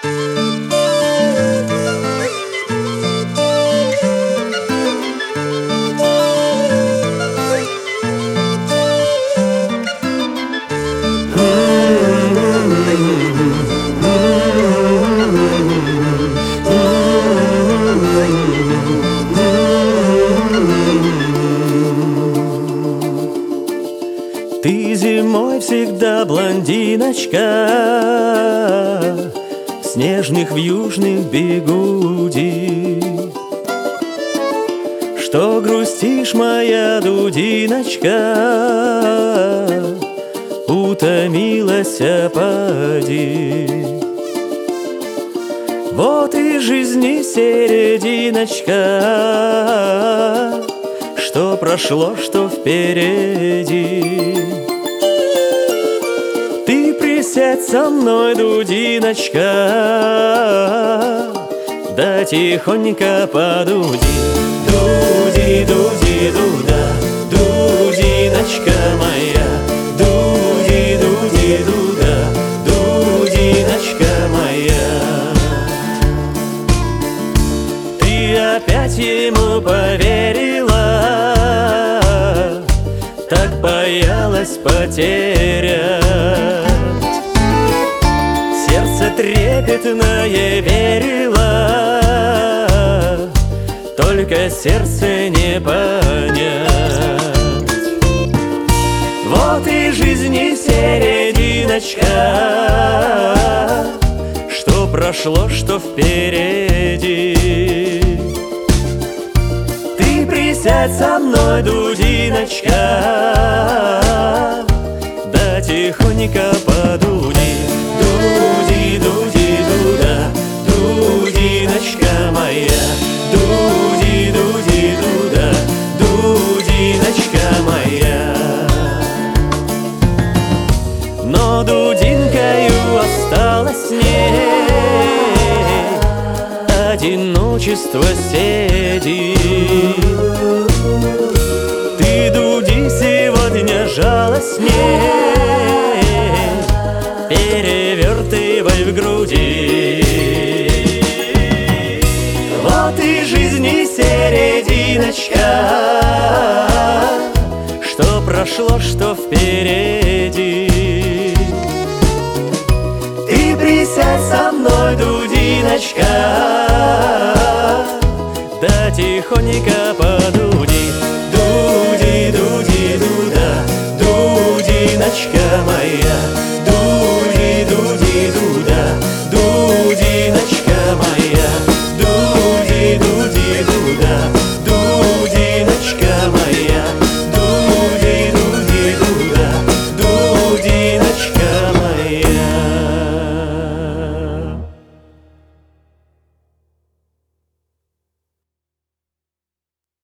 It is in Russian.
Ты зимой всегда блондиночка, в снежных вьюжных бигуди. Что грустишь, моя дудиночка, утомилась, поди. Вот и жизни серединочка, что прошло, что впереди. Ты присядь со мной, дудиночка, да тихонько подуди. Дуди, дуди, дуда, дудиночка моя. Дуди, дуди, дуда, дудиночка моя. Ты опять ему поверила, так боялась потерять. Сердце трепетное верило, только сердце не понять. Вот и жизни серединочка, что прошло, что впереди. Ты присядь со мной, дудиночка, да тихонько подуди. Дуди, дуди, дуда, дудиночка моя. Дуди, дуди, дуда, дудиночка моя. Но дудинкою осталось ней одиночество седит. Ты, дуди, сегодня жалостней перевертывай в груди. Вот и жизни серединочка, что прошло, что впереди. Ты присядь со мной, дудиночка, да тихонько подуди. Дуди, дуди, дуда, дудиночка моя.